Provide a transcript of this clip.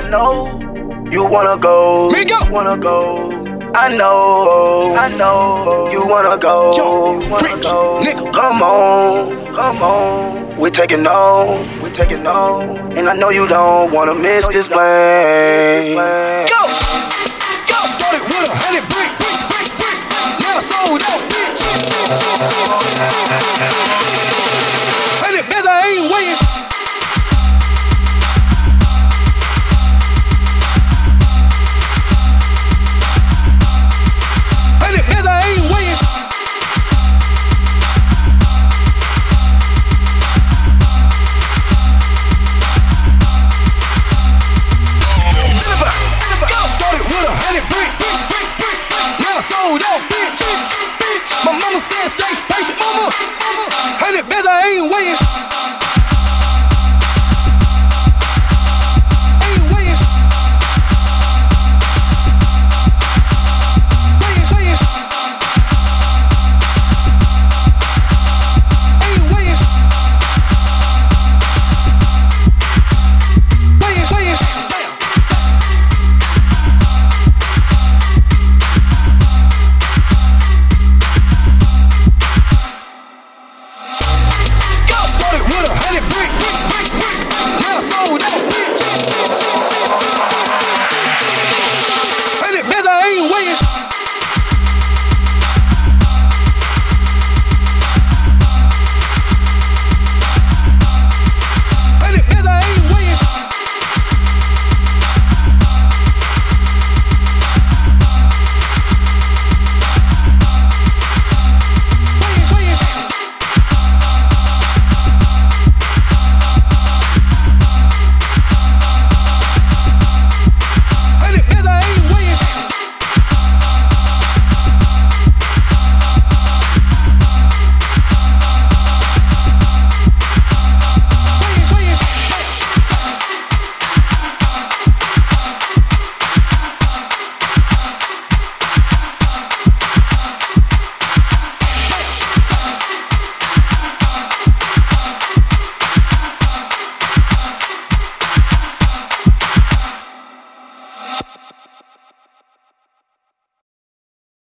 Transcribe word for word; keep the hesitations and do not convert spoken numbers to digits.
know you wanna go. Me go. Wanna go. I know, I know you wanna go. Yo, wanna rich go. nigga. Come on, come on. We taking no, we taking no. And I know you don't wanna miss this plane. Go, go. Started with a hundred bricks, bricks, bricks, bricks. Now I sold out, bitch.